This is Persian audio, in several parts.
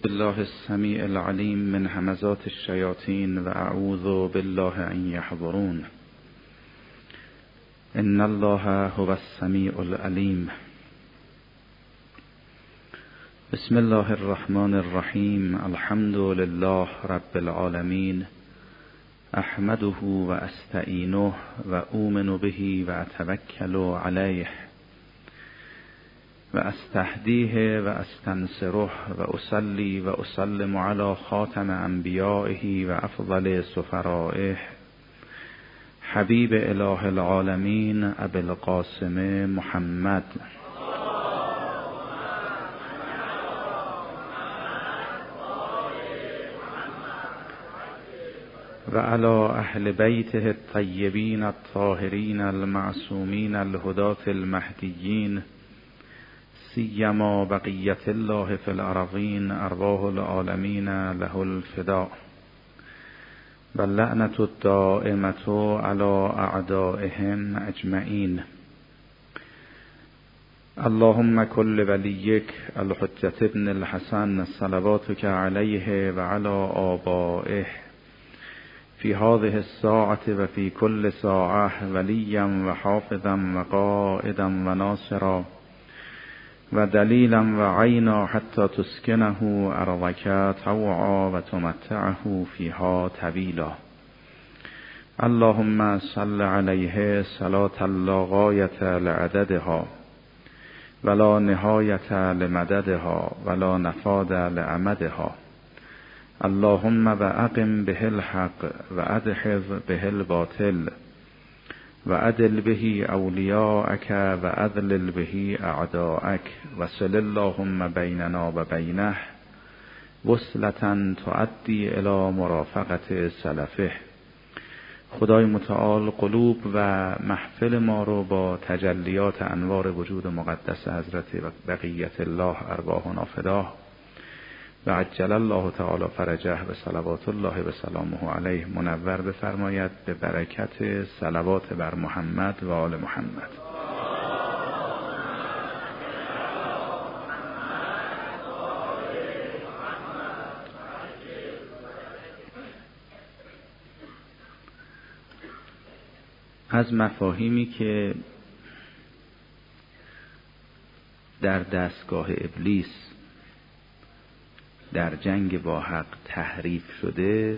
بالله السمیع العلیم من همزات الشیاطین و اعوذ بالله ان یحضرون. ان الله هو السمیع العلیم. بسم الله الرحمن الرحیم. الحمد لله رب العالمین. احمده و استعینه و اؤمن به و اتوکل علیه و استهدیه و استنصره و اصلی و اسلم علی خاتم انبیائه و افضل سفرائه حبیب اله العالمین ابی القاسم محمد و علی اهل بیته الطیبین الطاهرین المعصومین الهداة المهدیین سیما بقیت الله فی الارضین ارواح العالمین له الفداء و لعنة الدائمة علی اعدائهم اجمعین. اللهم کل ولیک الحجة ابن الحسن صلواتک علیه و علی آبائه فی هذه الساعة و فی کل ساعة ولیا و حافظا و قائدا و ناصرا و دلیلا و عینا حتی تسکنه ارضک طوعا و تمتعه فیها طویلا. اللهم صل علیه صلاة لا غایة لعددها ولا نهایة لمددها ولا نفاد لعمدها. اللهم و اقم به الحق و ادحض به الباطل و عدل به اولیاءک و اذلل به اعداءک و صل اللهم بیننا و بینه وصلة تؤدی الی مرافقت سلفه. خدای متعال قلوب و محفل ما رو با تجلیات انوار وجود مقدس حضرت بقیت الله ارواحنا فداه و عجل الله تعالی فرجه و صلوات الله و سلامه علیه منور بفرماید به برکت صلوات بر محمد و آل محمد. از مفاهیمی که در دستگاه ابلیس در جنگ با حق تحریف شده،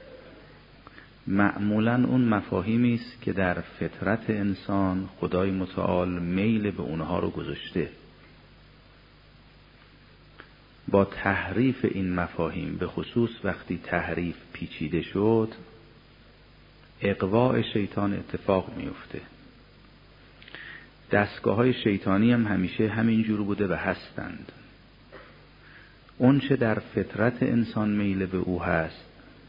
معمولاً اون مفاهیمی است که در فطرت انسان خدای متعال میل به اونها رو گذاشته. با تحریف این مفاهیم، به خصوص وقتی تحریف پیچیده شد، اغواء شیطان اتفاق میفته. دستگاه های شیطانی هم همیشه همین جور بوده و هستند. اون چه در فطرت انسان میل به او هست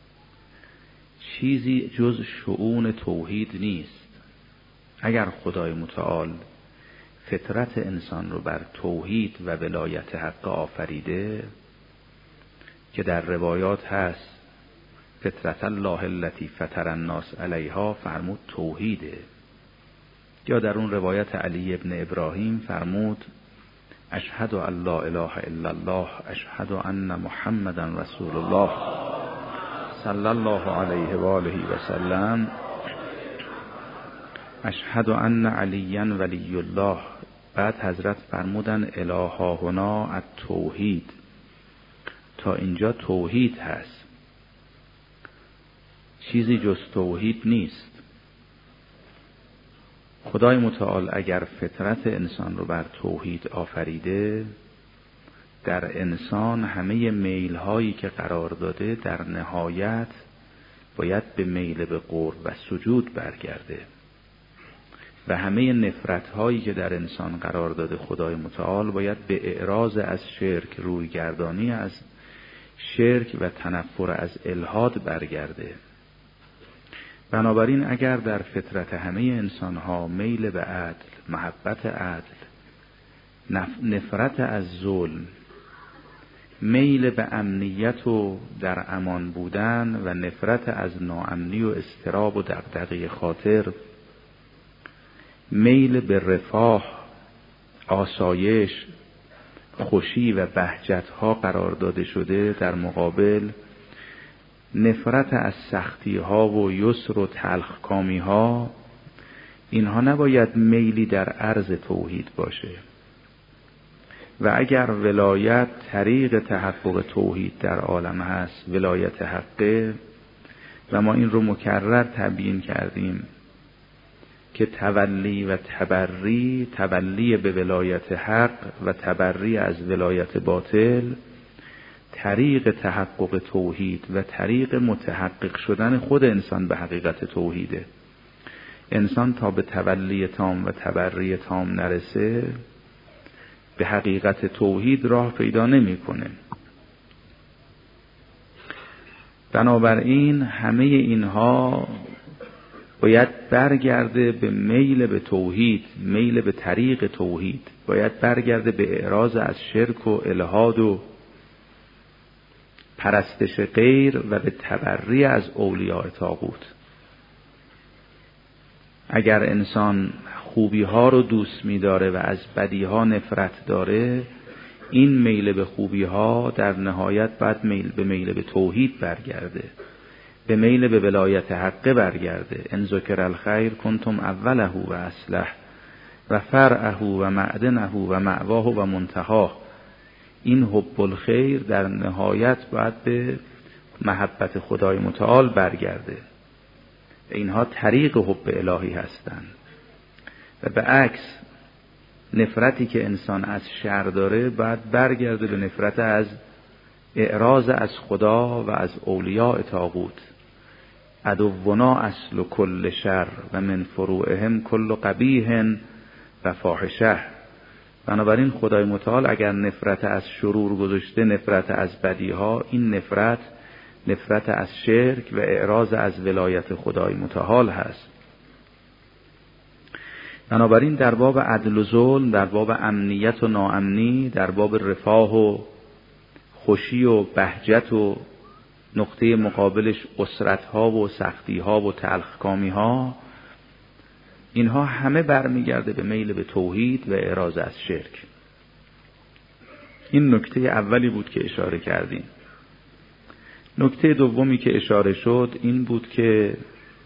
چیزی جز شؤون توحید نیست. اگر خدای متعال فطرت انسان رو بر توحید و ولایت حق آفریده که در روایات هست فطرت الله التي فطر الناس علیها، فرمود توحیده. یا در اون روایت علی ابن ابراهیم فرمود اشهد ان لا اله الا الله اشهد ان محمدا رسول الله صلی الله علیه و آله و سلم اشهد ان علی ولی الله. بعد حضرت فرمودن اله هنا التوحید، تا اینجا توحید هست، چیزی جز توحید نیست. خدای متعال اگر فطرت انسان رو بر توحید آفریده، در انسان همه میل هایی که قرار داده در نهایت باید به میل به قرب و سجود برگرده و همه نفرت هایی که در انسان قرار داده خدای متعال باید به اعراض از شرک، روی گردانی از شرک و تنفر از الحاد برگرده. بنابراین اگر در فطرت همه انسان ها میل به عدل، محبت عدل، نفرت از ظلم، میل به امنیت و در امان بودن و نفرت از ناامنی و اضطراب و دغدغه خاطر، میل به رفاه، آسایش، خوشی و بهجت ها قرار داده شده، در مقابل نفرت از سختی ها و یسر و تلخ کامی ها، اینها نباید میلی در عرض توحید باشه. و اگر ولایت طریق تحقق توحید در عالم هست، ولایت حقه، و ما این رو مکرر تبیین کردیم که تولی و تبری، تولی به ولایت حق و تبری از ولایت باطل، طریق تحقق توحید و طریق متحقق شدن خود انسان به حقیقت توحیده. انسان تا به تولی تام و تبری تام نرسه، به حقیقت توحید راه پیدا نمی‌کنه. بنابراین همه اینها باید برگرده به میل به توحید، میل به طریق توحید، باید برگرده به اعراض از شرک و الحاد و پرستش غیر و به تبری از اولیاء طاغوت. اگر انسان خوبی ها رو دوست می داره و از بدی ها نفرت داره، این میل به خوبی ها در نهایت باید میل به توحید برگرده، به میل به ولایت حقه برگرده. ان ذکر الخیر کنتم اوله و اصلح و فرعه و معدنه و مأواه و منتهاه. این حب الخیر در نهایت باید به محبت خدای متعال برگرده. اینها طریق حب الهی هستند. و به عکس نفرتی که انسان از شر داره باید برگرده به نفرت از اعراض از خدا و از اولیاء طاغوت. عدونا اصل کل شر و من فروعهم کل قبیح و فاحشه. بنابراین خدای متعال اگر نفرت از شرور گذاشته، نفرت از بدیها، این نفرت از شرک و اعراض از ولایت خدای متعال هست. بنابراین در باب عدل و ظلم، در باب امنیت و ناامنی، در باب رفاه و خوشی و بهجت و نقطه مقابلش اسرتها و سختیها و تلخکامیها، اینها همه برمیگرده به میل به توحید و اعراض از شرک. این نکته اولی بود که اشاره کردیم. نکته دومی که اشاره شد این بود که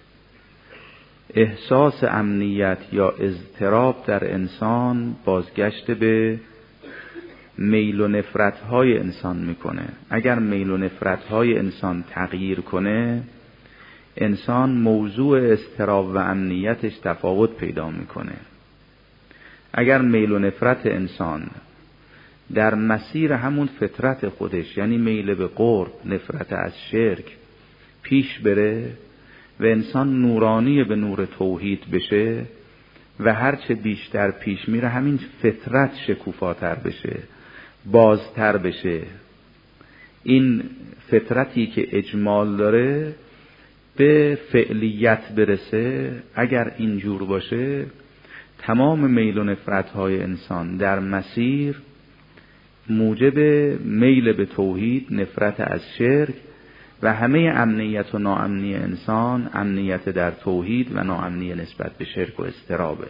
احساس امنیت یا اضطراب در انسان بازگشت به میل و نفرت‌های انسان میکنه. اگر میل و نفرت‌های انسان تغییر کنه، انسان موضوع اضطراب و امنیتش تفاوت پیدا میکنه. اگر میل و نفرت انسان در مسیر همون فطرت خودش، یعنی میل به قرب، نفرت از شرک پیش بره و انسان نورانی به نور توحید بشه و هرچه بیشتر پیش میره همین فطرت شکوفاتر بشه، بازتر بشه، این فطرتی که اجمال داره به فعلیت برسه، اگر اینجور باشه تمام میل و نفرت‌های انسان در مسیر موجب میل به توحید، نفرت از شرک و همه امنیت و ناامنی انسان، امنیت در توحید و ناامنی نسبت به شرک و اضطرابه.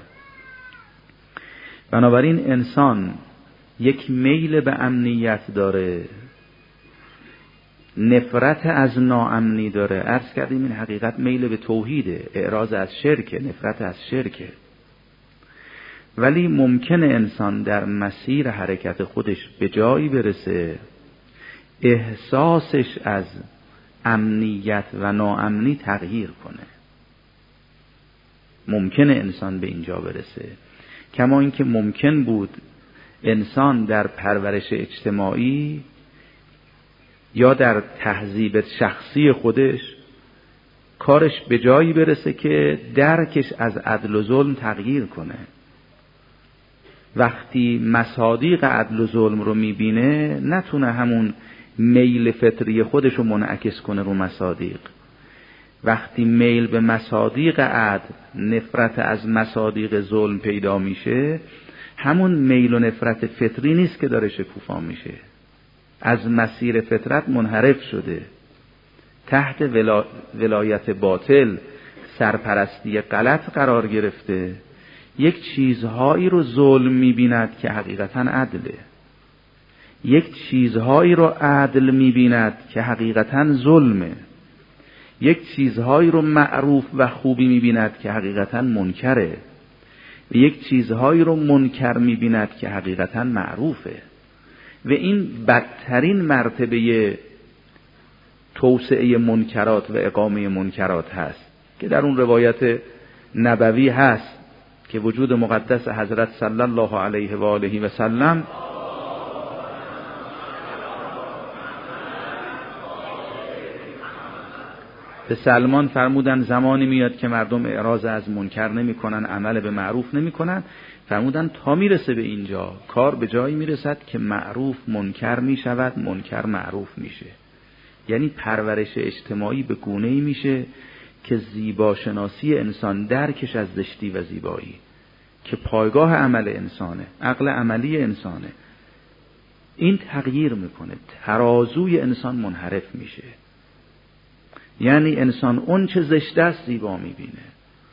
بنابراین انسان یک میل به امنیت داره، نفرت از ناامنی داره. عرض کردیم این حقیقت میل به توحیده، اعراض از شرکه، نفرت از شرکه. ولی ممکنه انسان در مسیر حرکت خودش به جایی برسه احساسش از امنیت و ناامنی تغییر کنه. ممکنه انسان به اینجا برسه، کما اینکه ممکن بود انسان در پرورش اجتماعی یا در تهذیب شخصی خودش کارش به جایی برسه که درکش از عدل و ظلم تغییر کنه. وقتی مصادیق عدل و ظلم رو میبینه نتونه همون میل فطری خودش رو منعکس کنه رو مصادیق. وقتی میل به مصادیق عدل، نفرت از مصادیق ظلم پیدا میشه، همون میل و نفرت فطری نیست که داره شکوفا میشه، از مسیر فطرت منحرف شده، تحت ولایت باطل، سرپرستی غلط قرار گرفته، یک چیزهایی رو ظلم میبیند که حقیقتا عدله. یک چیزهایی رو عدل می‌بیند که حقیقتاً ظلمه، یک چیزهایی رو معروف و خوبی می‌بیند که حقیقتاً منکره، و یک چیزهایی رو منکر می‌بیند که حقیقتاً معروفه. و این بدترین مرتبه توسعه منکرات و اقامه منکرات هست که در اون روایت نبوی هست که وجود مقدس حضرت صلی الله علیه و آله و سلم به سلمان فرمودن زمانی میاد که مردم اعراض از منکر نمی کنن، عمل به معروف نمی کنن. فرمودن تا میرسه به اینجا کار به جایی میرسد که معروف منکر می شود، منکر معروف میشه. یعنی پرورش اجتماعی به گونه‌ای میشه که زیباشناسی انسان، درکش از زشتی و زیبایی که پایگاه عمل انسانه، عقل عملی انسانه، این تغییر میکنه، ترازوی انسان منحرف میشه. یعنی انسان اون چه زشت است زیبا میبینه،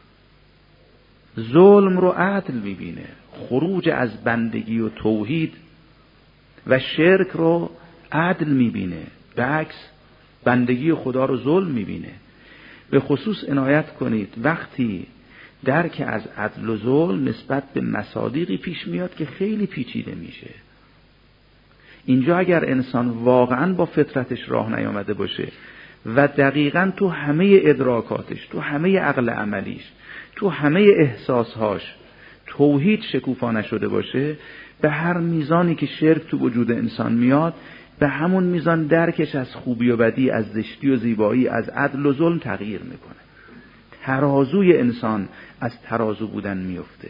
ظلم رو عدل میبینه، خروج از بندگی و توحید و شرک رو عدل میبینه، به عکس بندگی خدا رو ظلم میبینه. به خصوص عنایت کنید وقتی درک از عدل و ظلم نسبت به مصادیقی پیش میاد که خیلی پیچیده میشه. اینجا اگر انسان واقعا با فطرتش راه نیامده باشه و دقیقاً تو همه ادراکاتش، تو همه عقل عملیش، تو همه احساسهاش توحید شکوفا نشده باشه، به هر میزانی که شرک تو وجود انسان میاد به همون میزان درکش از خوبی و بدی، از زشتی و زیبایی، از عدل و ظلم تغییر میکنه. ترازوی انسان از ترازو بودن میفته.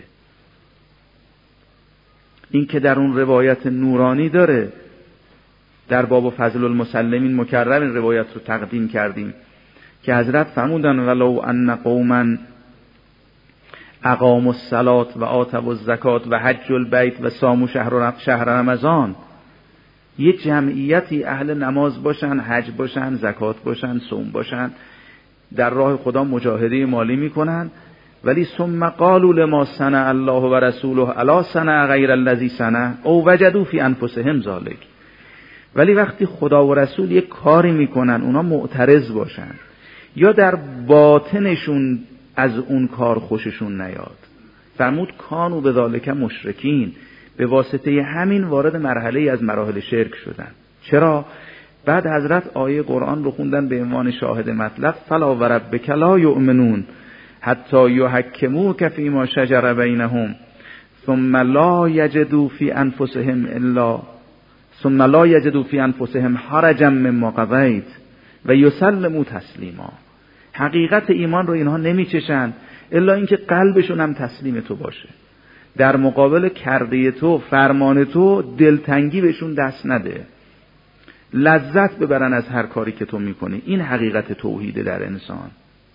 این که در اون روایت نورانی داره، در باب فضل المسلمین مکرر این روایت رو تقدیم کردیم که حضرت فرمودن ولو ان قوما اقاموا الصلاة و آتوا الزکات و حج البیت و صاموا شهر رمضان، یه جمعیتی اهل نماز باشن، حج باشن، زکات باشن، صوم باشن، در راه خدا مجاهده مالی میکنن، ولی ثم قالوا لما صنع الله و رسوله الا صنع غیر الذی صنع او وجدوا فی انفسهم ذلک. ولی وقتی خدا و رسول یک کاری میکنن اونا معترض باشن یا در باطنشون از اون کار خوششون نیاد، فرمود کانوا بذالک مشرکین، به واسطه همین وارد مرحله از مراحل شرک شدن. چرا؟ بعد حضرت آیه قرآن رو خوندن به عنوان شاهد مطلب فلا و ربک لا یؤمنون حتی یحکموک فیما شجر بینهم ثم لا یجدوا فی انفسهم حرجا مما قضیت و یسلموا تسلیما. حقیقت ایمان رو اینها نمیچشن الا اینکه قلبشون هم تسلیم تو باشه، در مقابل کرده تو، فرمان تو، دلتنگی بهشون دست نده، لذت ببرن از هر کاری که تو میکنی. این حقیقت توحید در انسان.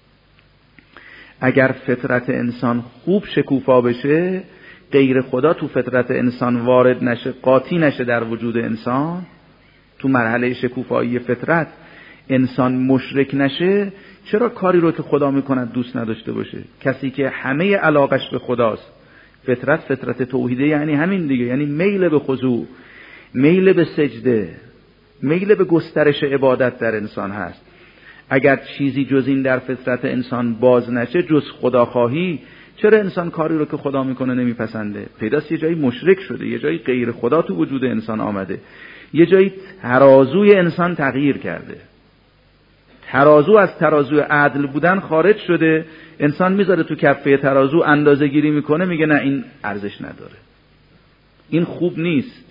اگر فطرت انسان خوب شکوفا بشه، غیر خدا تو فطرت انسان وارد نشه، قاطی نشه در وجود انسان، تو مرحله شکوفایی فطرت انسان مشرک نشه، چرا کاری رو که خدا میکند دوست نداشته باشه؟ کسی که همه علاقش به خداست، فطرت توحیده یعنی همین دیگه، یعنی میل به خضوع، میل به سجده، میل به گسترش عبادت در انسان هست. اگر چیزی جز این در فطرت انسان باز نشه، جز خداخواهی، چرا انسان کاری رو که خدا میکنه نمیپسنده؟ پیداست یه جایی مشرک شده، یه جایی غیر خدا تو وجود انسان آمده، یه جایی ترازوی انسان تغییر کرده، ترازو از ترازوی عدل بودن خارج شده، انسان میذاره تو کفه ترازو، اندازه گیری میکنه، میگه نه این ارزش نداره، این خوب نیست.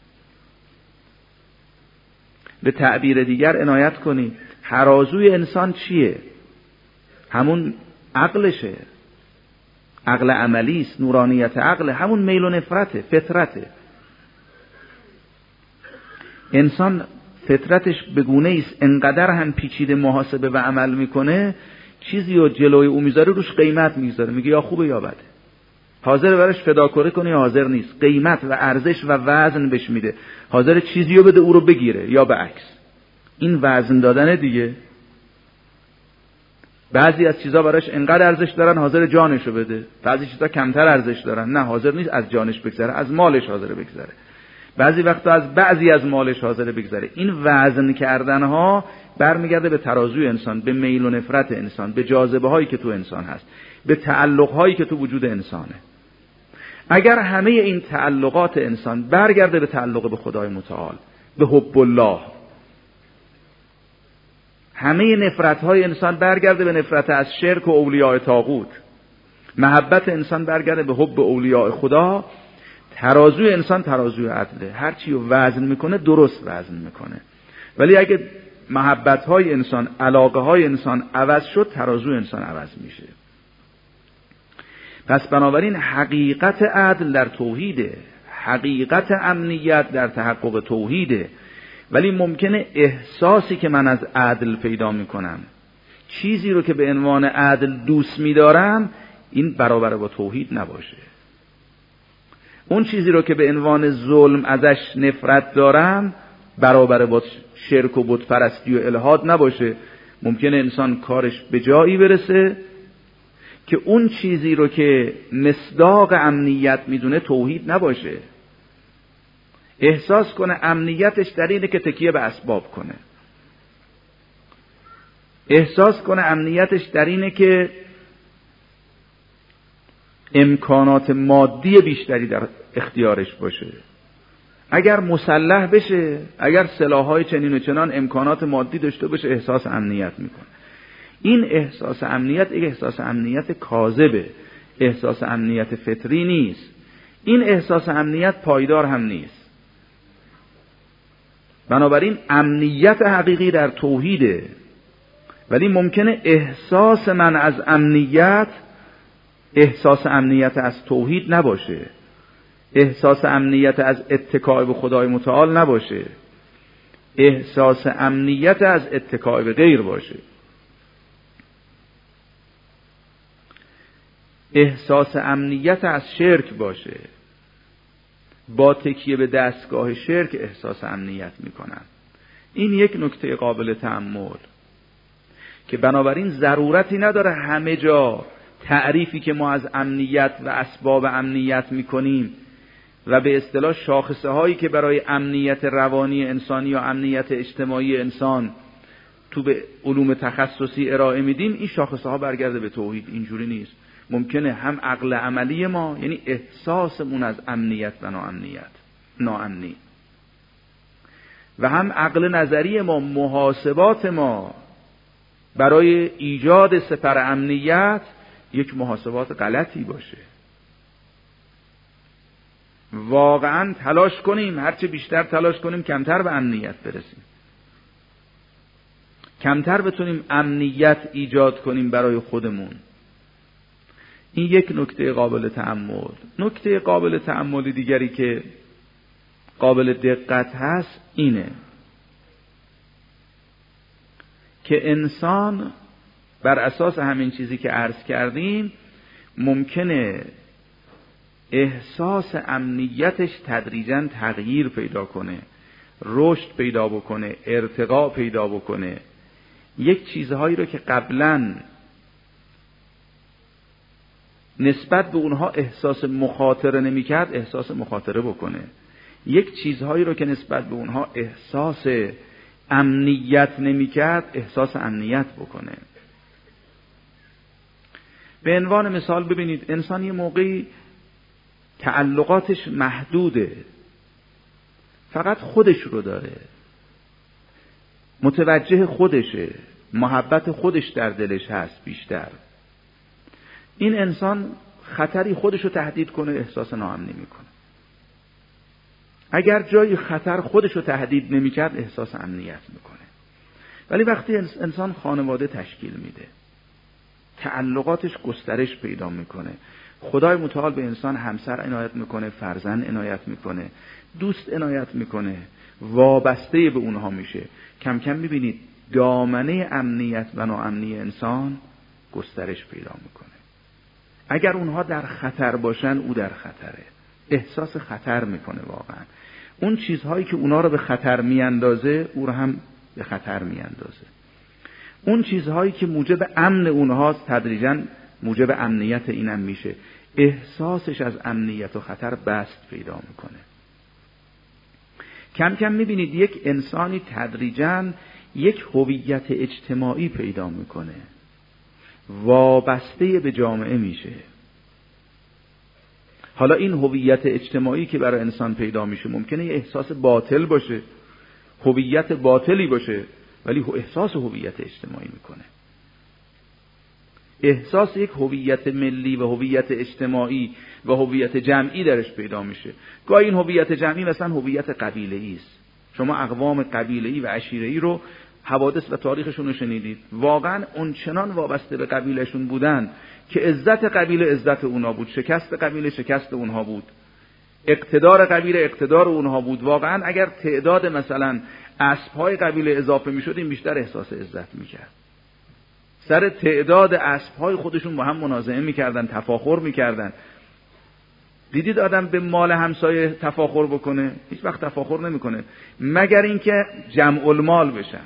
به تعبیر دیگر عنایت کنید، ترازوی انسان چیه؟ همون عقلشه، عقل عملی است، نورانیت عقل، همون میل و نفرته، فطرته. انسان فطرتش به گونه‌ای است انقدر هم پیچیده محاسبه و عمل میکنه، چیزی رو جلوی او میذاره روش قیمت میذاره، میگه یا خوبه یا بده، حاضر براش فداکاری کنه یا حاضر نیست، قیمت و ارزش و وزن بهش میده، حاضر چیزی رو بده او رو بگیره یا به عکس. این وزن دادن دیگه. بعضی از چیزا براش انقدر ارزش دارن حاضر جانشو بده، بعضی چیزا کمتر ارزش دارن، نه حاضر نیست از جانش بگذره، از مالش حاضر بگذره. بعضی وقتا از بعضی از مالش حاضر بگذره. این وزن کردن ها برمیگرده به ترازوی انسان، به میل و نفرت انسان، به جاذبه هایی که تو انسان هست، به تعلق هایی که تو وجود انسانه. اگر همه این تعلقات انسان برگرده به تعلق به خدای متعال، به حب الله، همه نفرت های انسان برگرده به نفرت از شرک و اولیاء طاغوت، محبت انسان برگرده به حب اولیاء خدا، ترازوی انسان ترازوی عدله. هر چی رو وزن میکنه درست وزن میکنه. ولی اگه محبت های انسان، علاقه های انسان عوض شد، ترازوی انسان عوض میشه. پس بنابراین حقیقت عدل در توحیده، حقیقت امنیت در تحقق توحیده. ولی ممکنه احساسی که من از عدل پیدا میکنم، چیزی رو که به عنوان عدل دوست میدارم، این برابر با توحید نباشه. اون چیزی رو که به عنوان ظلم ازش نفرت دارم، برابر با شرک و بت پرستی و الحاد نباشه. ممکنه انسان کارش به جایی برسه که اون چیزی رو که مصداق امنیت میدونه توحید نباشه. احساس کنه امنیتش در اینه که تکیه به اسباب کنه. احساس کنه امنیتش در اینه که امکانات مادی بیشتری در اختیارش باشه. اگر مسلح بشه، اگر سلاح‌های چنین و چنان امکانات مادی داشته باشه، احساس امنیت میکنه. این احساس امنیت یک احساس امنیت کاذبه، احساس امنیت فطری نیست. این احساس امنیت پایدار هم نیست. بنابراین امنیت حقیقی در توحیده. ولی ممکنه احساس من از امنیت احساس امنیت از توحید نباشه، احساس امنیت از اتکای به خدای متعال نباشه، احساس امنیت از اتکای به غیر باشه. احساس امنیت از شرک باشه. با تکیه به دستگاه شرک احساس امنیت میکنن. این یک نکته قابل تأمل که بنابراین ضرورتی نداره همه جا تعریفی که ما از امنیت و اسباب امنیت میکنیم و به اصطلاح شاخصه هایی که برای امنیت روانی انسانی یا امنیت اجتماعی انسان تو به علوم تخصصی ارائه میدیم، این شاخصه ها برگرده به توحید. اینجوری نیست. ممکنه هم عقل عملی ما، یعنی احساسمون از امنیت و ناامنی، و هم عقل نظری ما، محاسبات ما برای ایجاد سپر امنیت یک محاسبات غلطی باشه. واقعا تلاش کنیم، هرچه بیشتر تلاش کنیم کمتر به امنیت برسیم، کمتر بتونیم امنیت ایجاد کنیم برای خودمون. این یک نکته قابل تأمل. نکته قابل تأمل دیگری که قابل دقت هست اینه که انسان بر اساس همین چیزی که عرض کردیم ممکنه احساس امنیتش تدریجاً تغییر پیدا کنه، رشد پیدا بکنه، ارتقا پیدا بکنه. یک چیزهایی رو که قبلاً نسبت به اونها احساس مخاطره نمی‌کرد احساس مخاطره بکنه. یک چیزهایی رو که نسبت به اونها احساس امنیت نمی‌کرد احساس امنیت بکنه. به عنوان مثال ببینید انسان یه موقعی تعلقاتش محدوده، فقط خودش رو داره، متوجه خودشه، محبت خودش در دلش هست بیشتر. این انسان خطری خودش رو تهدید کنه احساس ناامنی میکنه. اگر جای خطر خودش رو تهدید نمیکرد احساس امنیت میکنه. ولی وقتی انسان خانواده تشکیل میده، تعلقاتش گسترش پیدا میکنه، خدای متعال به انسان همسر عنایت میکنه، فرزند عنایت میکنه، دوست عنایت میکنه، وابسته به اونها میشه، کم کم میبینید دامنه امنیت و ناامنی انسان گسترش پیدا میکنه. اگر اونها در خطر باشن او در خطره، احساس خطر میکنه. واقعا اون چیزهایی که اونا رو به خطر میاندازه او رو هم به خطر میاندازه. اون چیزهایی که موجب امن اونهاست تدریجاً موجب امنیت اینم میشه. احساسش از امنیت و خطر بست پیدا میکنه. کم کم میبینید یک انسانی تدریجاً یک هویت اجتماعی پیدا میکنه، وابسته به جامعه میشه. حالا این هویت اجتماعی که برای انسان پیدا میشه ممکنه یه احساس باطل باشه، هویت باطلی باشه، ولی احساس هویت اجتماعی میکنه. احساس یک هویت ملی و هویت اجتماعی و هویت جمعی درش پیدا میشه. گاهی این هویت جمعی مثلا هویت قبیله‌ای است. شما اقوام قبیله‌ای و عشیره‌ای رو حوادث و تاریخشون رو شنیدید. واقعا اونچنان وابسته به قبیلهشون بودن که عزت قبیله عزت اونها بود، شکست قبیله شکست اونها بود، اقتدار قبیله اقتدار اونها بود. واقعا اگر تعداد مثلا اسب‌های قبیله اضافه می‌شد این بیشتر احساس عزت می‌کرد. سر تعداد اسب‌های خودشون با هم منازعه می‌کردن، تفاخر می‌کردن. دیدید آدم به مال همسایه تفاخر بکنه؟ هیچ وقت تفاخر نمی‌کنه مگر اینکه جمع المال بشن.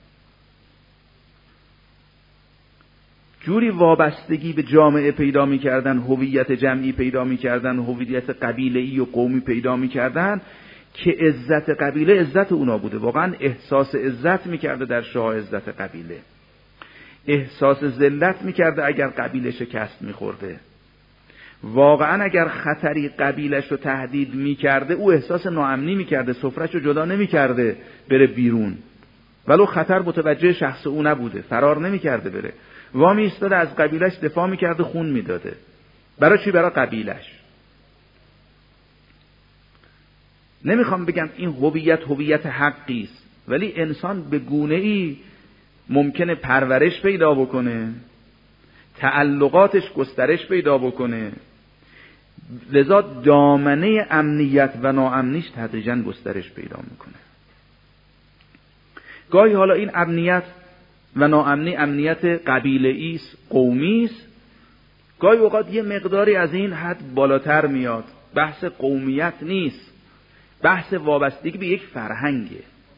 جوری وابستگی به جامعه پیدا می‌کردن، هویت جمعی پیدا می‌کردن، هویت قبیله‌ای و قومی پیدا می‌کردن که عزت قبیله عزت اونا بوده. واقعا احساس عزت می‌کرده در شاه عزت قبیله، احساس ذلت می‌کرده اگر قبیله شکست می‌خورده. واقعا اگر خطری قبیلش رو تهدید می‌کرده او احساس ناامنی می‌کرده، سفره‌شو جدا نمی‌کرده بره بیرون، ولو خطر متوجه شخص او نبوده، فرار نمی‌کرده بره، وامی ایستاده از قبیلش دفاع می‌کرده، خون میداده. برای چی؟ برای قبیلش. نمیخوام بگم این هویت حقی است، ولی انسان به گونه‌ای ممکنه پرورش پیدا بکنه، تعلقاتش گسترش پیدا بکنه، لذا دامنه امنیت و ناامنیش تدریجاً گسترش پیدا میکنه. گاهی حالا این امنیت و ناامنی امنیت قبیله‌ای است، قومی است، گاهی اوقات یه مقداری از این حد بالاتر میاد. بحث قومیت نیست، بحث وابستگی به یک فرهنگه،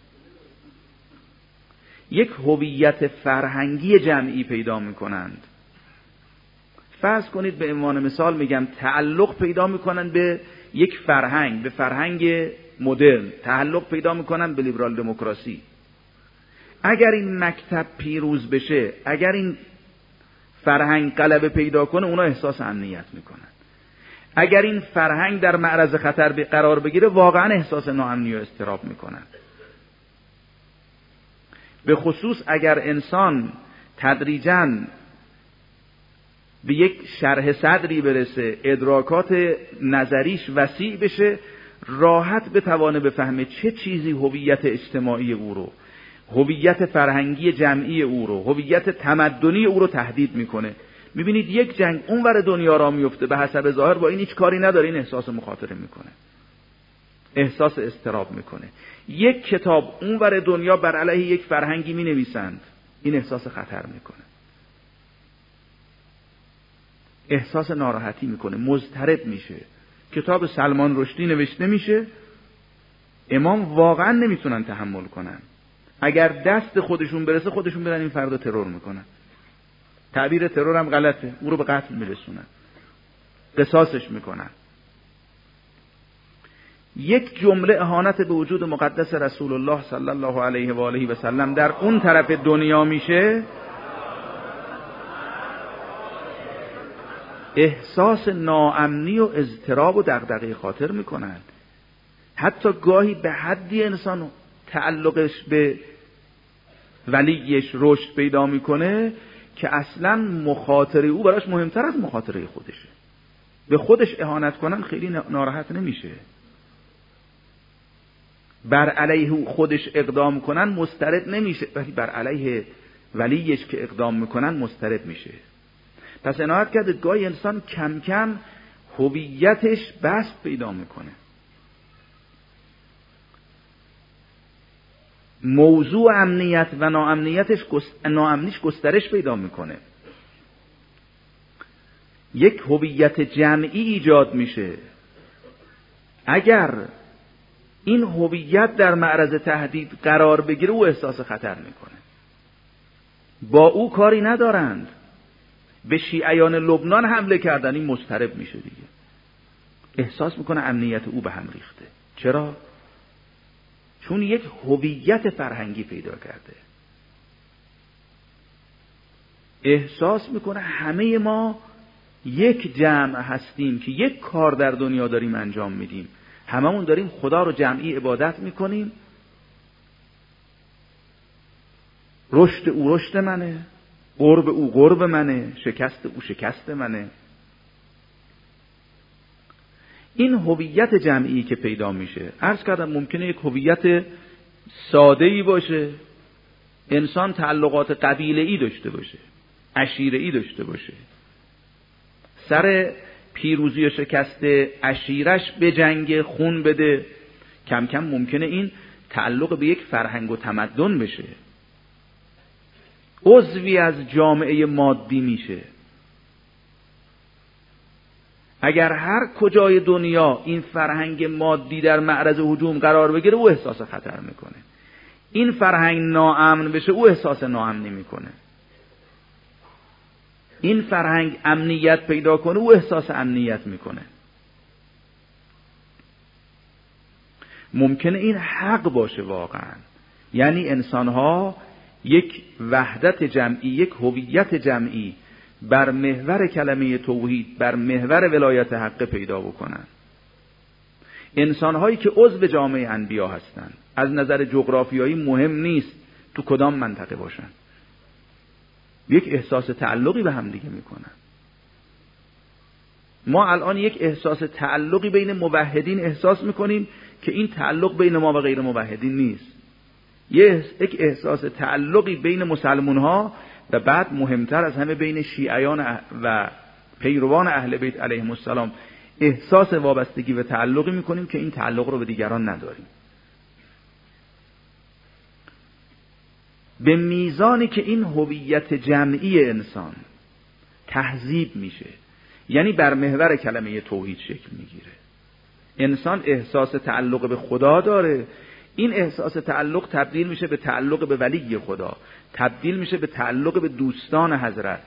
یک هویت فرهنگی جمعی پیدا میکنند. فرض کنید به عنوان مثال میگم تعلق پیدا میکنن به یک فرهنگ، به فرهنگ مدرن، تعلق پیدا میکنن به لیبرال دموکراسی. اگر این مکتب پیروز بشه، اگر این فرهنگ غلبه پیدا کنه، اونا احساس امنیت میکنن. اگر این فرهنگ در معرض خطر قرار بگیره، واقعا احساس ناامنی و اضطراب میکنن. به خصوص اگر انسان تدریجاً به یک شرح صدری برسه، ادراکات نظریش وسیع بشه، راحت بتوانه بفهمه چه چیزی هویت اجتماعی او رو، هویت فرهنگی جمعی او رو، هویت تمدنی او رو تهدید میکنه. میبینید یک جنگ اونور دنیا را میفته، به حسب ظاهر با این هیچ کاری نداره، این احساس مخاطره میکنه، احساس اضطراب میکنه. یک کتاب اونور دنیا بر علیه یک فرهنگی مینویسند، این احساس خطر میکنه، احساس ناراحتی میکنه، مضطرب میشه. کتاب سلمان رشدی نوشته میشه، امام واقعا نمیتونن تحمل کنن، اگر دست خودشون برسه خودشون برن این فردا ترور میکنن. تعبیر ترور هم غلطه، او رو به قتل میرسونن، قصاصش میکنن. یک جمله اهانت به وجود مقدس رسول الله صلی الله علیه و آله و سلم در اون طرف دنیا میشه، احساس ناامنی و اضطراب و دغدغه خاطر میکنن. حتی گاهی به حدی انسان تعلقش به ولیش رشد پیدا میکنه که اصلا مخاطره او براش مهمتر از مخاطره خودشه. به خودش اهانت کنن خیلی ناراحت نمیشه، بر علیه خودش اقدام کنن مضطرب نمیشه، ولی بر علیه ولیش که اقدام میکنن مضطرب میشه. پس عنایت کرده گاهی انسان کم کم هویتش بست پیدا میکنه، موضوع امنیت و ناامنیش گسترش پیدا میکنه، یک هویت جمعی ایجاد میشه. اگر این هویت در معرض تهدید قرار بگیره او احساس خطر میکنه، با او کاری ندارند، به شیعیان لبنان حمله کردن، این مضطرب میشه دیگه، احساس میکنه امنیت او به هم ریخته. چرا؟ چون یک هویت فرهنگی پیدا کرده. احساس میکنه همه ما یک جمع هستیم که یک کار در دنیا داریم انجام میدیم، هممون داریم خدا رو جمعی عبادت میکنیم. رشد او رشد منه، قرب او قرب منه، شکست او شکست منه. این هویت جمعی که پیدا میشه، عرض کردم ممکنه یک هویت ساده‌ای باشه، انسان تعلقات قبیله‌ای داشته باشه، عشیره‌ای داشته باشه، سر پیروزی و شکست عشیرش به جنگ خون بده، کم کم ممکنه این تعلق به یک فرهنگ و تمدن بشه، عضوی از جامعه مادی میشه. اگر هر کجای دنیا این فرهنگ مادی در معرض هجوم قرار بگیره، او احساس خطر میکنه. این فرهنگ ناامن بشه، او احساس ناامنی میکنه. این فرهنگ امنیت پیدا کنه، او احساس امنیت میکنه. ممکنه این حق باشه واقعا، یعنی انسانها یک وحدت جمعی، یک هویت جمعی بر محور کلمه توحید، بر محور ولایت حق پیدا بکنن. انسانهایی که عضو جامعه انبیا هستن، از نظر جغرافیایی مهم نیست تو کدام منطقه باشن، یک احساس تعلقی به هم دیگه میکنن. ما الان یک احساس تعلقی بین موحدین احساس میکنیم که این تعلق بین ما و غیر موحدین نیست. یک احساس تعلقی بین مسلمان ها و بعد مهمتر از همه بین شیعیان و پیروان اهل بیت علیهم السلام احساس وابستگی و تعلقی میکنیم که این تعلق رو به دیگران نداریم. به میزانی که این هویت جمعی انسان تهذیب میشه، یعنی بر محور کلمه توحید شکل میگیره، انسان احساس تعلق به خدا داره، این احساس تعلق تبدیل میشه به تعلق به ولی خدا، تبدیل میشه به تعلق به دوستان حضرت.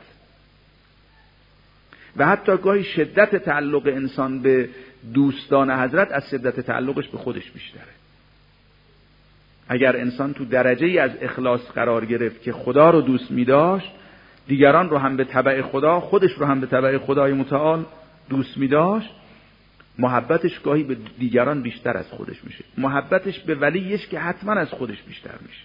و حتی گاهی شدت تعلق انسان به دوستان حضرت از شدت تعلقش به خودش بیشتره. اگر انسان تو درجه‌ای از اخلاص قرار گرفت که خدا رو دوست می‌داشت، دیگران رو هم به تبع خدا، خودش رو هم به تبع خدای متعال دوست می‌داشت، محبتش گاهی به دیگران بیشتر از خودش میشه، محبتش به ولیش که حتما از خودش بیشتر میشه.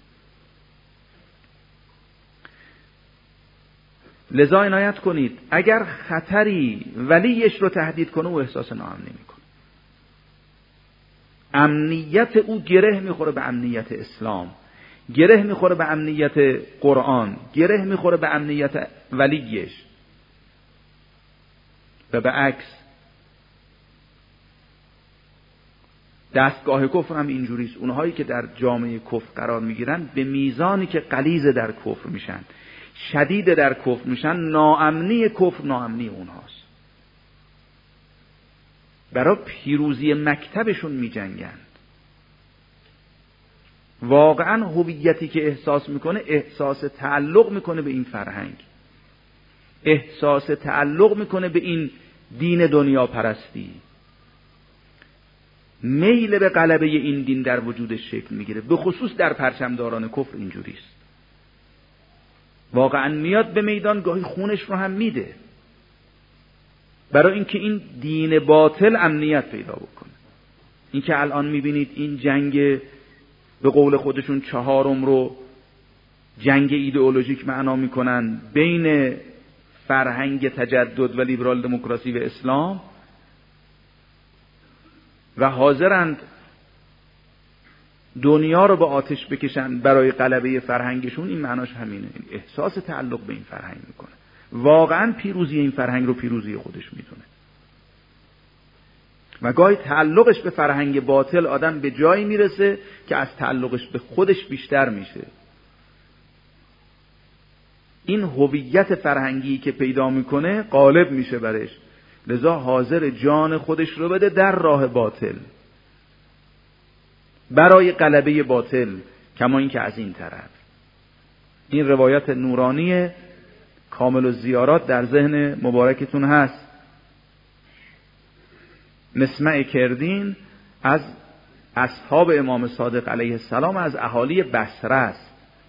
لذا عنایت کنید، اگر خطری ولیش رو تهدید کنه، او احساس ناامنی میکنه. امنیت او گره میخوره به امنیت اسلام، گره میخوره به امنیت قرآن، گره میخوره به امنیت ولیش. و به عکس دستگاه کفر هم اینجوریست. اونهایی که در جامعه کفر قرار میگیرن، به میزانی که غلیظ در کفر میشن، شدید در کفر میشن، ناامنی کفر ناامنی اونهاست. برای پیروزی مکتبشون میجنگند. واقعا هویتی که احساس میکنه، احساس تعلق میکنه به این فرهنگ، احساس تعلق میکنه به این دین دنیا پرستی، میل به غلبه این دین در وجودش شکل میگیره. به خصوص در پرچمداران کفر اینجوریست. واقعا میاد به میدان، گاهی خونش رو هم میده برای اینکه این دین باطل امنیت پیدا بکنه. این که الان میبینید این جنگ به قول خودشون چهارم رو جنگ ایدئولوژیک معنا میکنن بین فرهنگ تجدد و لیبرال دموکراسی و اسلام، و حاضرند دنیا رو به آتش بکشن برای غلبه فرهنگشون. این معناش همینه، این احساس تعلق به این فرهنگ میکنه. واقعا پیروزی این فرهنگ رو پیروزی خودش میدونه. و گاهی تعلقش به فرهنگ باطل آدم به جایی میرسه که از تعلقش به خودش بیشتر میشه. این هویت فرهنگی که پیدا میکنه غالب میشه برش، لذا حاضر جان خودش رو بده در راه باطل برای غلبه باطل. کما این که از این طرف این روایت نورانی کامل الزیارات در ذهن مبارکتون هست. مسمع کردین از اصحاب امام صادق علیه السلام از اهالی بصره است.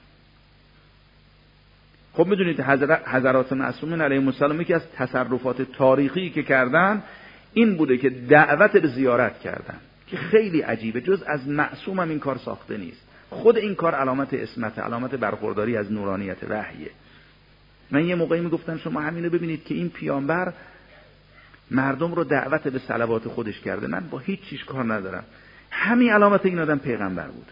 خب میدونید حضرات معصومین علیهم السلام یکی از تصرفات تاریخی که کردن این بوده که دعوت به زیارت کردن، که خیلی عجیبه، جز از معصوم هم این کار ساخته نیست. خود این کار علامت عصمت، علامت برخورداری از نورانیت وحیه. من یه موقعی میگفتم شما همینو ببینید که این پیامبر مردم رو دعوت به صلوات خودش کرده، من با هیچ چیز کار ندارم، همین علامت این آدم پیغمبر بوده.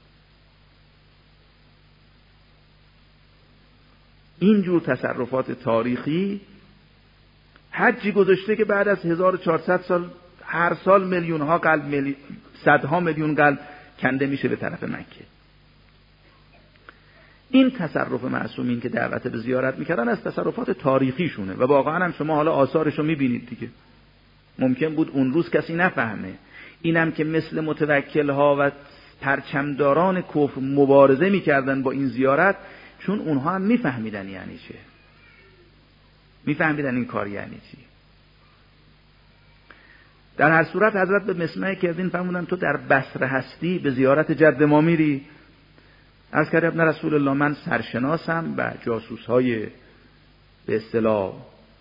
اینجور تصرفات تاریخی، حجی گذاشته که بعد از 1400 سال هر سال میلیون ها قلب، صدها میلیون قلب کنده میشه به طرف مکه. این تصرف معصومین که دعوت به زیارت میکردن از تصرفات تاریخیشونه و واقعا هم شما حالا آثارشو میبینید دیگه. ممکن بود اون روز کسی نفهمه، اینم که مثل متوکلها و پرچمداران کفر مبارزه میکردن با این زیارت، چون اونها هم میفهمیدن یعنی چه، میفهمیدن این کار یعنی چی. در هر صورت حضرت به مسمع کردین فرمودن تو در بصره هستی به زیارت جد ما میری؟ عرض کرد ابن رسول الله من سرشناسم و جاسوس‌های به اصطلاح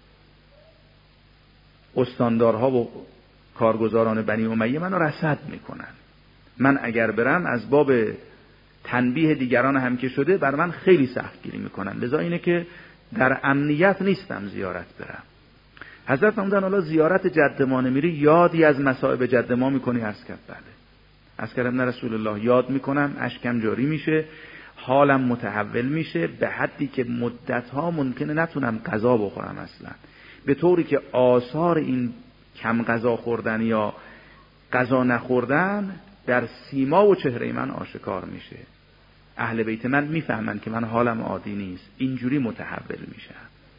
استاندارها و کارگزاران بنی امیه منو رصد میکنن، من اگر برم از باب تنبیه دیگران هم که شده بر من خیلی سخت گیری میکنن، لذا اینه که در امنیت نیستم زیارت برم. حضرت فرمودن حالا زیارت جد ما نمیری، یادی از مصائب جد ما میکنی؟ عرض کرد بله. عرض کردم نه رسول الله یاد میکنم، اشکم جاری میشه، حالم متحول میشه به حدی که مدتها ممکنه نتونم غذا بخورم اصلا، به طوری که آثار این کم غذا خوردن یا غذا نخوردن در سیما و چهره من آشکار میشه. اهل بیت من میفهمن که من حالم عادی نیست، اینجوری متحول میشم.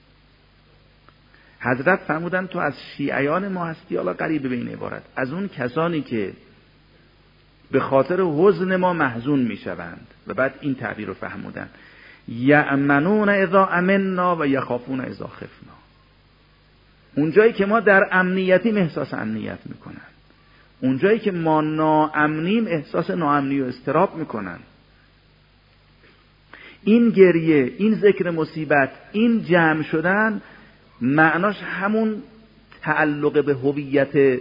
حضرت فرمودن تو از شیعیان ما هستی، حالا قریب به این عبارت، از اون کسانی که به خاطر حزن ما محزون میشوند. و بعد این تعبیر رو فرمودن یأمنون اذا امنا و یخافون اذا خفنا. اونجایی که ما در امنیتیم احساس امنیت میکنن، اونجایی که ما ناامنیم احساس ناامنی و اضطراب میکنن. این گریه، این ذکر مصیبت، این جمع شدن معناش همون تعلق به هویت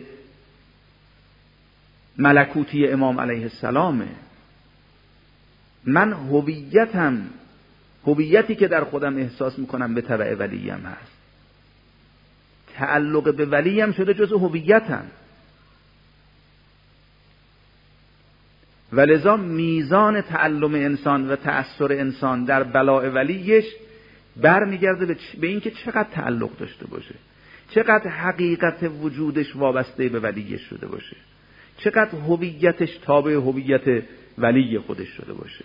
ملکوتی امام علیه السلامه. من هویتی که در خودم احساس میکنم به تبع ولیم هست، تعلق به ولیم شده جزء هویتم. ولذا میزان تعلم انسان و تأثیر انسان در بلاء ولیش برمیگرده به اینکه چقدر تعلق داشته باشه، چقدر حقیقت وجودش وابسته به ولیش شده باشه، چقدر هویتش تابع هویت ولی خودش شده باشه.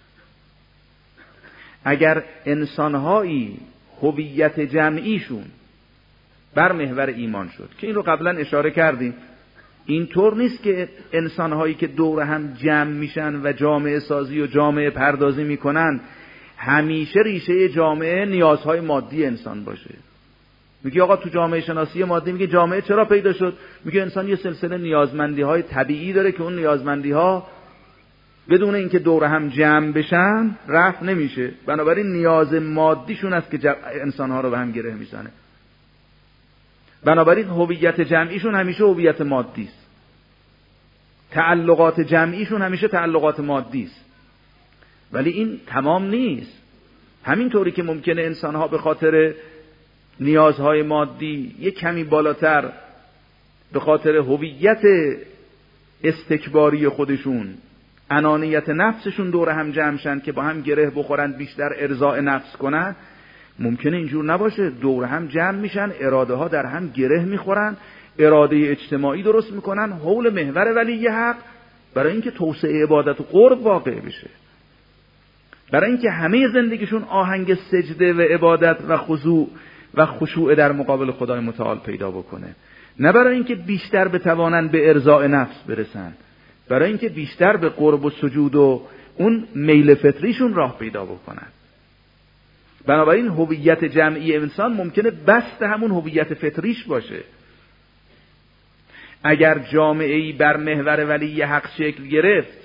اگر انسانهایی هویت جمعیشون بر محور ایمان شد، که این رو قبلا اشاره کردیم، اینطور نیست که انسانهایی که دور هم جمع میشن و جامعه سازی و جامعه پردازی میکنن همیشه ریشه جامعه نیازهای مادی انسان باشه. میگه آقا تو جامعه شناسی مادی میگه جامعه چرا پیدا شد؟ میگه انسان یه سلسله نیازمندی های طبیعی داره که اون نیازمندی ها بدون اینکه دور هم جمع بشن رفع نمیشه، بنابراین نیاز مادیشون است که انسان ها رو به هم گره میزنه. بنابراین هویت جمعیشون همیشه هویت مادی است، تعلقات جمعیشون همیشه تعلقات مادی است. ولی این تمام نیست. همینطوری که ممکنه انسان ها به خاطر نیازهای مادی یک کمی بالاتر به خاطر هویت استکباری خودشون، انانیت نفسشون دور هم جمع شن که با هم گره بخورن، بیشتر ارضاء نفس کنن، ممکنه اینجور نباشه. دور هم جمع میشن، اراده ها در هم گره میخورن، اراده اجتماعی درست میکنن حول محور ولی حق، برای اینکه توسعه عبادت و قرب واقع بشه، برای اینکه همه زندگیشون آهنگ سجده و عبادت و خضوع و خشوع در مقابل خدای متعال پیدا بکنه، نه برای اینکه بیشتر بتوانن به ارضاء نفس برسن، برای اینکه بیشتر به قرب و سجود و اون میل فطریشون راه پیدا بکنن. بنابراین هویت جمعی انسان ممکنه بست همون هویت فطریش باشه. اگر جامعه‌ای بر محور ولی حق شکل گرفت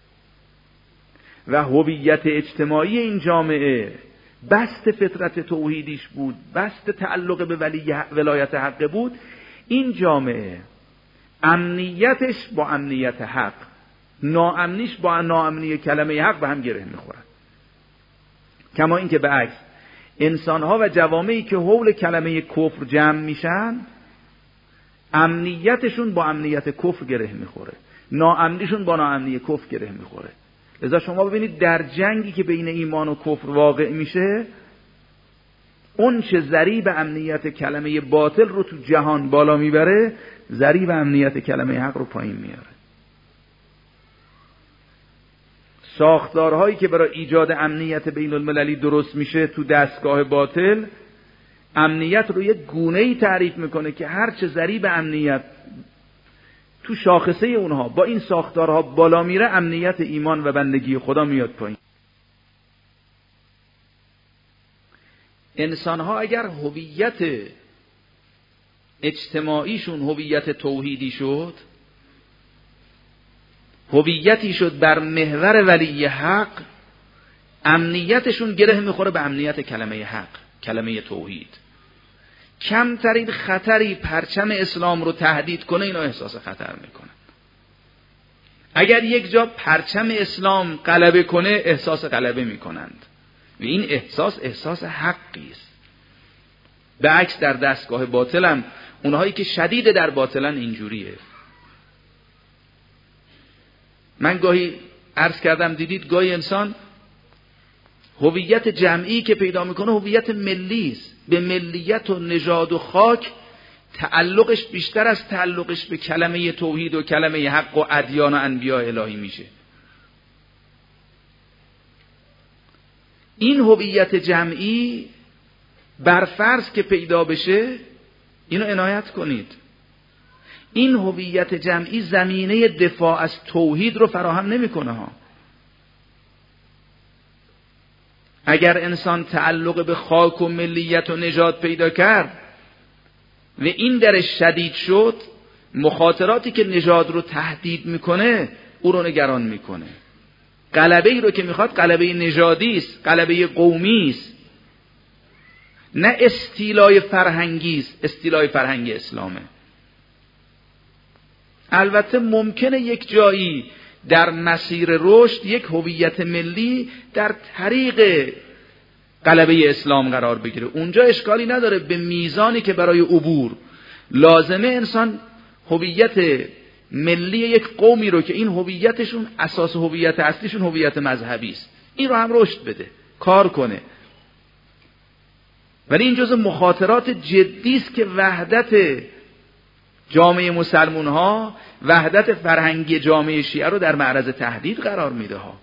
و هویت اجتماعی این جامعه بست فطرت توحیدیش بود، بست تعلق به ولایت حق بود، این جامعه امنیتش با امنیت حق، ناامنیش با ناامنی کلمه حق به هم گره میخورن. کما اینکه به عکس انسانها و جوامعی که حول کلمه کفر جمع میشن، امنیتشون با امنیت کفر گره میخوره، ناامنیشون با ناامنی کفر گره میخوره. لذا شما ببینید در جنگی که بین ایمان و کفر واقع میشه، اون چه ضریب امنیت کلمه باطل رو تو جهان بالا میبره، ضریب امنیت کلمه حق رو پایین میاره. ساختارهایی که برای ایجاد امنیت بین المللی درست میشه تو دستگاه باطل، امنیت رو یک گونه‌ای تعریف میکنه که هر چه ضریب امنیت تو شاخصه اونها با این ساختارها بالا میره، امنیت ایمان و بندگی خدا میاد پایین. انسانها اگر هویت اجتماعیشون هویت توحیدی شد، هویتی شد بر محور ولی حق، امنیتشون گره میخوره به امنیت کلمه حق، کلمه توحید. کمترین خطری پرچم اسلام رو تهدید کنه اینا احساس خطر میکنن. اگر یک جا پرچم اسلام غلبه کنه احساس غلبه میکنند و این احساس حقی است. به عکس در دستگاه باطل هم اونهایی که شدید در باطلن اینجوریه. من گاهی عرض کردم دیدید گاهی انسان هویت جمعی که پیدا میکنه هویت ملی است، به ملیت و نژاد و خاک تعلقش بیشتر از تعلقش به کلمه توحید و کلمه حق و ادیان و انبیاء الهی میشه. این هویت جمعی برفرض که پیدا بشه، اینو عنایت کنید، این هویت جمعی زمینه دفاع از توحید رو فراهم نمیکنه ها. اگر انسان تعلق به خاک و ملیت و نژاد پیدا کرد و این درش شدید شد، مخاطراتی که نژاد رو تهدید میکنه او رو نگران میکنه. غلبه ای رو که میخواد غلبه نژادی است، غلبه قومی است، نه استیلای فرهنگی است، استیلای فرهنگ اسلامه. البته ممکنه یک جایی در مسیر رشد یک هویت ملی در طریق غلبه اسلام قرار بگیره، اونجا اشکالی نداره، به میزانی که برای عبور لازمه انسان هویت ملی یک قومی رو که این هویتشون اساس هویت اصلیشون هویت مذهبی است، این رو هم رشد بده، کار کنه. ولی این جزء مخاطرات جدی است که وحدت جامعه مسلمان ها، وحدت فرهنگی جامعه شیعه رو در معرض تهدید قرار میده ها.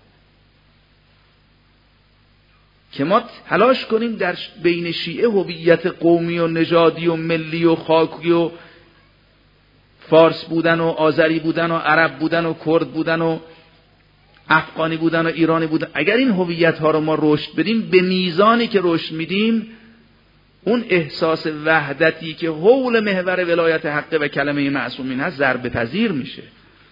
که ما تلاش کنیم در بین شیعه هویت قومی و نژادی و ملی و خاکی و فارس بودن و آذری بودن و عرب بودن و کرد بودن و افغانی بودن و ایرانی بودن، اگر این هویت ها رو ما رشد بدیم، به میزانی که رشد میدیم اون احساس وحدتی که حول محور ولایت حق و کلمه معصومین هست ضربه پذیر میشه.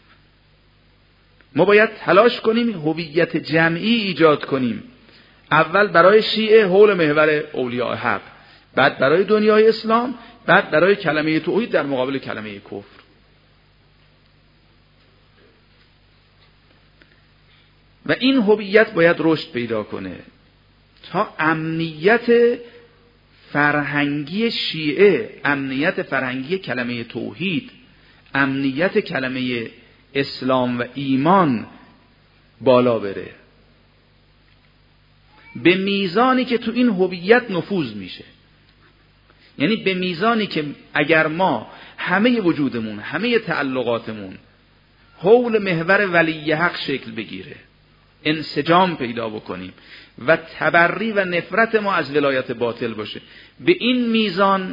ما باید تلاش کنیم هویت جمعی ایجاد کنیم، اول برای شیعه حول محور اولیاء حق، بعد برای دنیای اسلام، بعد برای کلمه توحید در مقابل کلمه کفر. و این هویت باید رشد پیدا کنه تا امنیت فرهنگی شیعه، امنیت فرهنگی کلمه توحید، امنیت کلمه اسلام و ایمان بالا بره، به میزانی که تو این هویت نفوذ میشه. یعنی به میزانی که اگر ما همه وجودمون، همه تعلقاتمون حول محور ولی حق شکل بگیره، انسجام پیدا بکنیم و تبری و نفرت ما از ولایت باطل باشه، به این میزان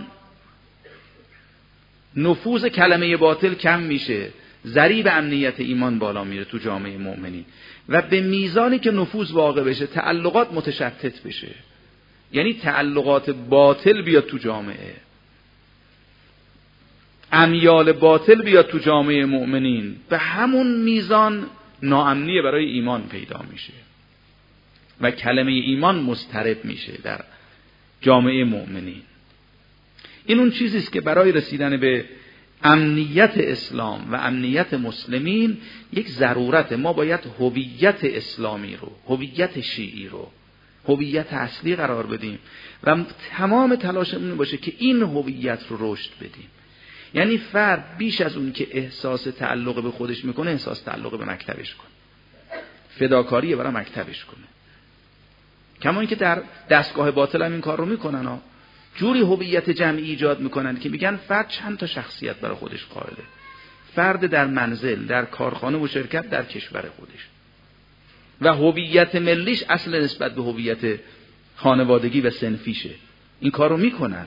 نفوذ کلمه باطل کم میشه، ضریب امنیت ایمان بالا میره تو جامعه مؤمنین، و به میزانی که نفوذ واقع بشه تعلقات متشتت بشه، یعنی تعلقات باطل بیاد تو جامعه. امیال باطل بیاد تو جامعه مؤمنین، به همون میزان ناامنی برای ایمان پیدا میشه و کلمه ایمان مضطرب میشه در جامعه مؤمنین. این اون چیزی است که برای رسیدن به امنیت اسلام و امنیت مسلمین یک ضرورت. ما باید هویت اسلامی رو، هویت شیعی رو هویت اصلی قرار بدیم و تمام تلاشمون باشه که این هویت رو رشد بدیم. یعنی فرد بیش از اون که احساس تعلق به خودش میکنه، احساس تعلق به مکتبش کنه، فداکاری برای مکتبش کنه. کما اینکه در دستگاه باطل هم این کار رو میکنن ها. جوری هویت جمعی ایجاد میکنن که میگن فرد چند تا شخصیت برای خودش قائله. فرد در منزل، در کارخانه و شرکت، در کشور خودش. و هویت ملیش اصل نسبت به هویت خانوادگی و صنفیشه. این کار رو میکنن.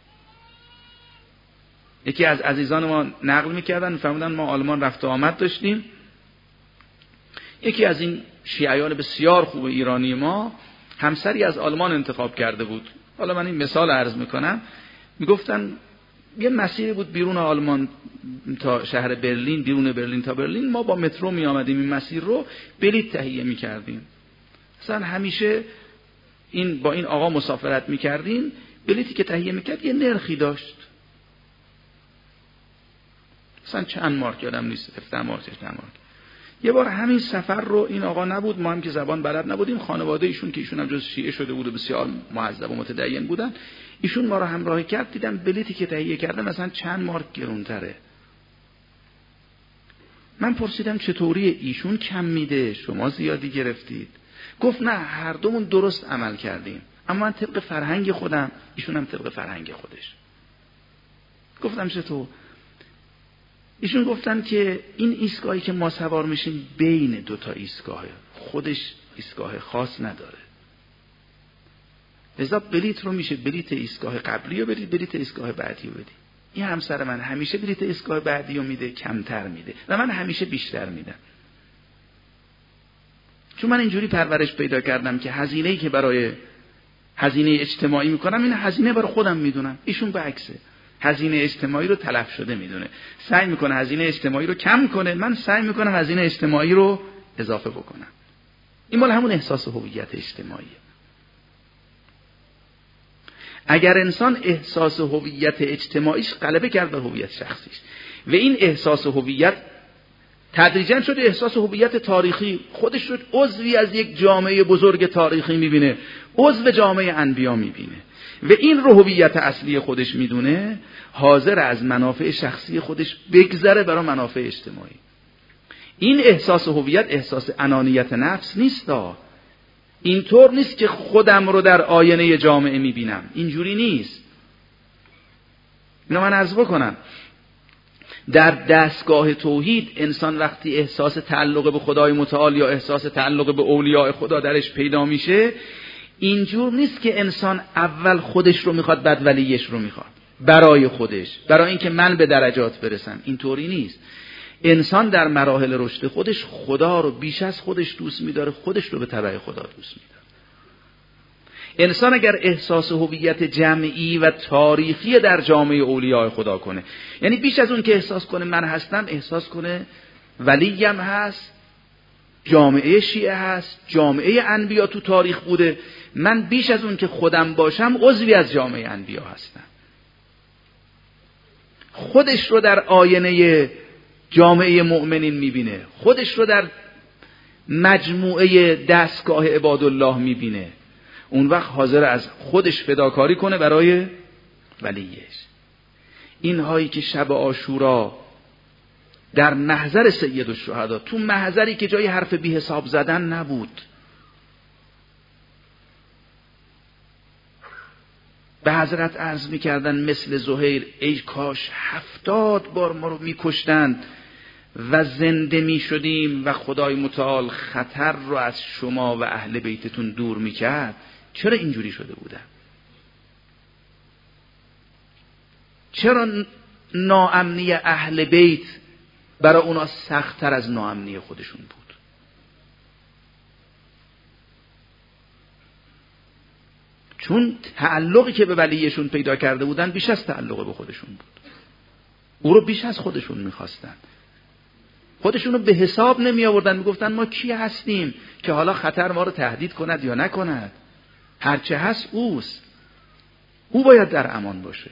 یکی از عزیزان ما نقل میکردن، فرمودن ما آلمان رفت و آمد داشتیم. یکی از این شیعیان بسیار خوب ایرانی ما همسری از آلمان انتخاب کرده بود. حالا من این مثال عرض میکنم. میگفتن یه مسیری بود بیرون آلمان تا شهر برلین، بیرون برلین تا برلین. ما با مترو می آمدیم این مسیر رو، بلیط تهیه می کردیم. مثلا همیشه با این آقا مسافرت می کردیم. بلیطی که تهیه می کرد یه نرخی داشت. مثلا چند مارک یادم نیست، 17 مارک 18 مارک. یه بار همین سفر رو این آقا نبود، ما هم که زبان بلد نبودیم، خانواده ایشون که ایشون هم جز شیعه شده بود و بسیار معذب و متدین بودن، ایشون ما رو همراهی کرد. دیدم بلیطی که تهیه کرده مثلا چند مارک گرونتره. من پرسیدم چطوری؟ ایشون کم میده، شما زیادی گرفتید. گفت نه، هر دومون درست عمل کردیم، اما من طبق فرهنگ خودم، ایشون هم طبق فرهنگ خودش. گفتم چطور؟ ایشون گفتن که این ایستگاهی که ما سوار میشیم بین دو تا ایستگاهه، خودش ایستگاه خاص نداره. لذا بلیط رو میشه بلیط ایستگاه قبلی رو بدید، بلیط ایستگاه بعدی رو بدید. این همسر من همیشه بلیط ایستگاه بعدی رو میده، کمتر میده و من همیشه بیشتر میدم. چون من اینجوری پرورش پیدا کردم که هزینه‌ای که برای هزینه اجتماعی میکنم، این هزینه برای خودم میدونم. ایشون به عکسه، هزینه اجتماعی رو تلف شده میدونه، سعی میکنه هزینه اجتماعی رو کم کنه، من سعی میکنم هزینه اجتماعی رو اضافه بکنم. این مال همون احساس هویت اجتماعیه. اگر انسان احساس هویت اجتماعیش غلبه کرد بر هویت شخصیش و این احساس هویت تدریجاً شد احساس هویت تاریخی، خودش شد عضوی از یک جامعه بزرگ تاریخی میبینه، عضو جامعه انبیا میبینه و این رو هویت اصلی خودش میدونه، حاضر از منافع شخصی خودش بگذره برای منافع اجتماعی. این احساس هویت احساس انانیت نفس نیست. اینطور نیست که خودم رو در آینه جامعه میبینم، اینجوری نیست. اینو من عرض بکنم، در دستگاه توحید انسان وقتی احساس تعلق به خدای متعال یا احساس تعلق به اولیاء خدا درش پیدا میشه، اینجور نیست که انسان اول خودش رو میخواد بعد ولیش رو میخواد برای خودش، برای اینکه من به درجات برسم. اینطوری نیست. انسان در مراحل رشد خودش خدا رو بیش از خودش دوست میداره، خودش رو به تبع خدا دوست میداره. انسان اگر احساس هویت جمعی و تاریخی در جامعه اولیاء خدا کنه، یعنی بیش از اون که احساس کنه من هستم، احساس کنه ولیم هست، جامعه شیعه هست، جامعه انبیا تو تاریخ بوده، من بیش از اون که خودم باشم عضوی از جامعه انبیا هستم. خودش رو در آینه جامعه مؤمنین میبینه، خودش رو در مجموعه دستگاه عبادالله میبینه. اون وقت حاضر از خودش فداکاری کنه برای ولیش. این هایی که شب عاشورا در محضر سید الشهدا، تو محضری که جای حرف بی حساب زدن نبود، به حضرت عرض میکردن مثل زهیر ای کاش 70 بار ما رو میکشتند و زنده میشدیم و خدای متعال خطر رو از شما و اهل بیتتون دور میکرد. چرا اینجوری شده بودن؟ چرا ناامنی اهل بیت برای اونا سخت‌تر از ناامنی خودشون بود؟ چون تعلقی که به ولیشون پیدا کرده بودن بیش از تعلق به خودشون بود. او رو بیش از خودشون میخواستن. خودشون رو به حساب نمی آوردن، میگفتن ما کی هستیم که حالا خطر ما رو تهدید کند یا نکند. هرچه هست اوست، او باید در امان باشه.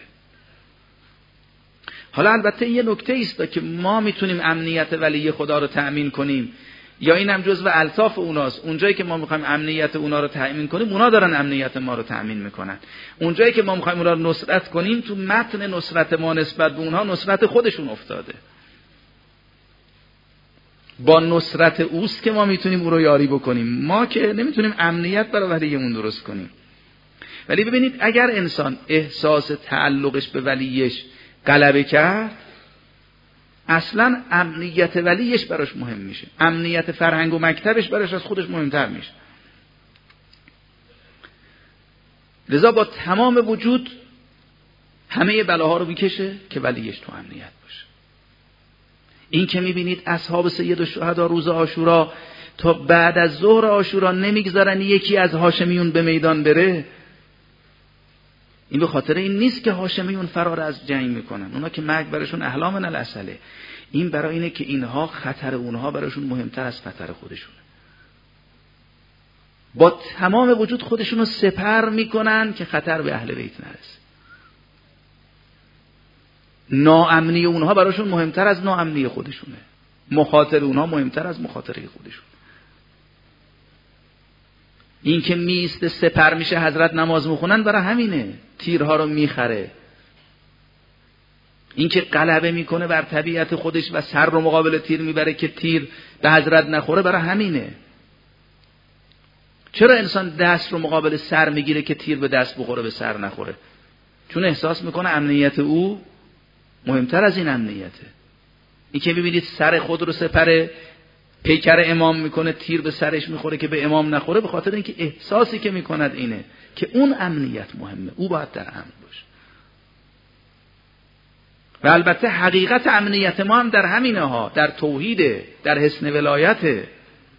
حالا البته یه نکته ایست که ما میتونیم امنیت ولی خدا رو تأمین کنیم، یا این هم جزو الطاف اوناست. اونجایی که ما میخوایم امنیت اونا رو تأمین کنیم، اونا دارن امنیت ما رو تأمین میکنن. اونجایی که ما میخوایم اونا رو نصرت کنیم، تو متن نصرت ما نسبت به اونها نصرت خودشون افتاده. با نصرت اوست که ما میتونیم او رو یاری بکنیم، ما که نمیتونیم امنیت برای ولیمون درست کنیم. ولی ببینید اگر انسان احساس تعلقش به ولیش غلبه کرد، اصلا امنیت ولیش براش مهم میشه، امنیت فرهنگ و مکتبش براش از خودش مهمتر میشه. لذا با تمام وجود همه بلاها رو میکشه که ولیش تو امنیت باشه. این که میبینید اصحاب سید الشهدا روز عاشورا تا بعد از ظهر عاشورا نمیگذارن یکی از هاشمیون به میدان بره. این به خاطر این نیست که هاشمیون فرار از جنگ میکنن، اونا که مرگ براشون احلام من الاسله. این برای اینه که اینها خطر اونها براشون مهمتر از خطر خودشونه. با تمام وجود خودشونو سپر میکنن که خطر به اهل بیت نرسه. ناامنی اونها براشون مهمتر از ناامنی خودشونه، مخاطر اونها مهمتر از مخاطره خودشون. این که میسته سپر میشه حضرت نماز میخونن برای همینه، تیرها رو میخره. این که غلبه میکنه بر طبیعت خودش و سر رو مقابل تیر میبره که تیر به حضرت نخوره برای همینه. چرا انسان دست رو مقابل سر میگیره که تیر به دست بخوره به سر نخوره؟ چون احساس میکنه امنیت او مهمتر از این امنیته. این که ببینید سر خود رو سپر پیکر امام میکنه، تیر به سرش میخوره که به امام نخوره، به خاطر اینکه احساسی که میکند اینه که اون امنیت مهمه، او باید در امن باشه. و البته حقیقت امنیت ما هم در همینه ها، در توحیده، در حسن ولایته.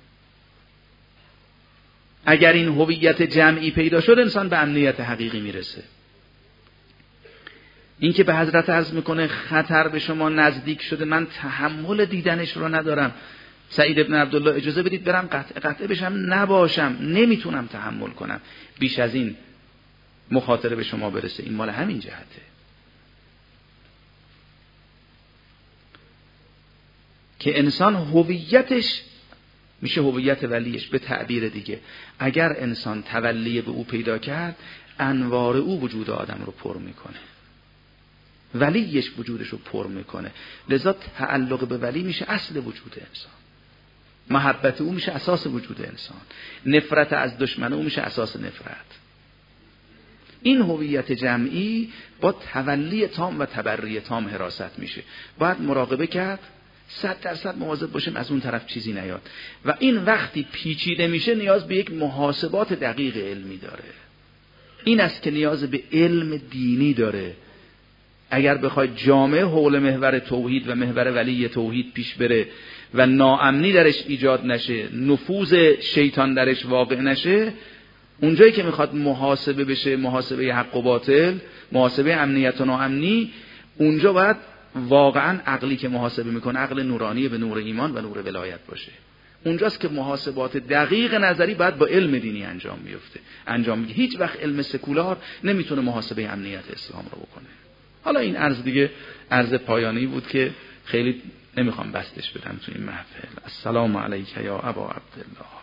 اگر این هویت جمعی پیدا شد، انسان به امنیت حقیقی میرسه. این که به حضرت عرض میکنه خطر به شما نزدیک شده، من تحمل دیدنش رو ندارم، سعید ابن عبدالله اجازه بدید برم قطعه بشم نباشم، نمیتونم تحمل کنم بیش از این مخاطره به شما برسه. این مال همین جهته که انسان هویتش میشه هویت ولیش. به تعبیر دیگه، اگر انسان تولی به او پیدا کرد، انوار او وجود آدم رو پر میکنه، ولیش وجودش رو پر میکنه. لذا تعلق به ولی میشه اصل وجود انسان، محبت او میشه اساس وجود انسان، نفرت از دشمن او میشه اساس نفرت. این هویت جمعی با تولی تام و تبری تام حراست میشه. باید مراقبه کرد، 100% مواظب باشیم از اون طرف چیزی نیاد. و این وقتی پیچیده میشه نیاز به یک محاسبات دقیق علمی داره. این است که نیاز به علم دینی داره. اگر بخواد جامعه حول محور توحید و محور ولی توحید پیش بره و ناامنی درش ایجاد نشه، نفوذ شیطان درش واقع نشه، اونجایی که میخواد محاسبه بشه، محاسبه حق و باطل، محاسبه امنیت و ناامنی، اونجا باید واقعا عقلی که محاسبه میکنه عقل نورانی به نور ایمان و نور ولایت باشه. اونجاست که محاسبات دقیق نظری باید با علم دینی انجام میگه. هیچ وقت علم سکولار نمیتونه محاسبه امنیت اسلام رو بکنه. حالا این عرض دیگه عرض پایانی بود که خیلی نمیخوام بستش بدم تو این محفل. السلام علیک یا ابا عبدالله.